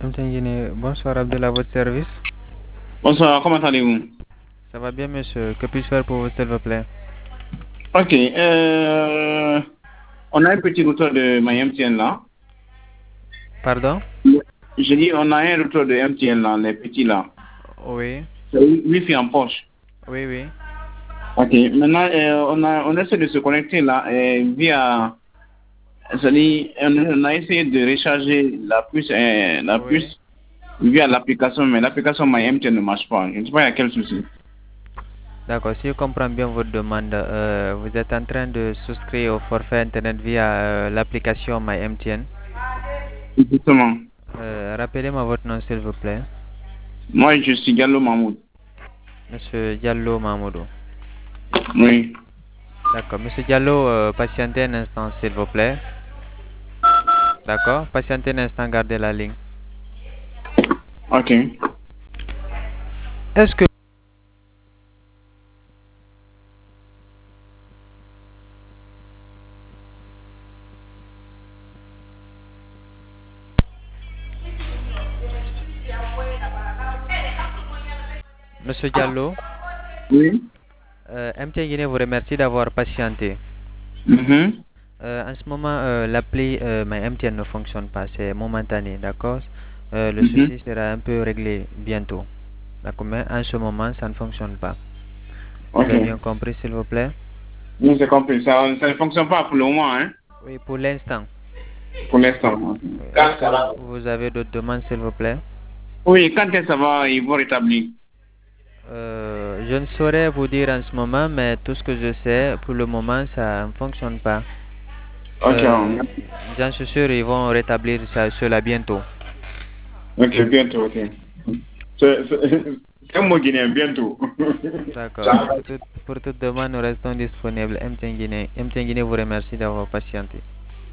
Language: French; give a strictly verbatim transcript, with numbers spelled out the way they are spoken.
Mtengine, bonsoir Abdullah, à votre service. Bonsoir, comment allez-vous? Ça va bien, monsieur? Que puis-je faire pour vous, s'il vous plaît? Ok, euh, on a un petit retour de ma M T N là. Pardon? J'ai dit, on a un retour de M T N là, les petits là. Oui, Wi-Fi en poche. oui, oui. Ok, maintenant, euh, on, a, on essaie de se connecter là euh, via. C'est-à-dire, on, on a essayé de recharger la puce, euh, la Oui. puce via l'application, mais l'application My M T N ne marche pas. Je ne sais pas, il y a quel souci. D'accord, si je comprends bien votre demande, euh, vous êtes en train de souscrire au forfait Internet via euh, l'application MyMTN. Justement. Euh, rappelez-moi votre nom, s'il vous plaît. Moi, je suis Gallo Mahmoud. Monsieur Diallo Mahmoudou. Oui. D'accord, monsieur Diallo, euh, patientez un instant, s'il vous plaît. D'accord, patientez un instant, gardez la ligne. Ok. Est-ce que monsieur Diallo, Oui. euh, M T N Guinée vous remercie d'avoir patienté. Mhm. Euh, en ce moment, euh, l'appli euh, MyMTN ne fonctionne pas, c'est momentané, d'accord? Euh, le Mhm. souci sera un peu réglé bientôt, d'accord? Mais en ce moment, ça ne fonctionne pas. Vous avez Ok. bien compris, s'il vous plaît? Oui, j'ai compris. Ça, ça ne fonctionne pas pour le moment, hein, Oui, pour l'instant. pour l'instant. Oui, Quand est-ce que ça va? vous avez d'autres demandes, s'il vous plaît? Oui, quand est-ce que ça va, ils vont rétablir. Euh, je ne saurais vous dire en ce moment, mais tout ce que je sais, pour le moment, ça ne fonctionne pas. Ok, Euh, J'en suis sûr, ils vont rétablir ça, cela bientôt. ok, bientôt, ok. C'est c'est- c'est un mot guinéen, bientôt. D'accord. Pour toute, pour toute demande, nous restons disponibles. M T N Guinée, M T N Guinée vous remercie d'avoir patienté.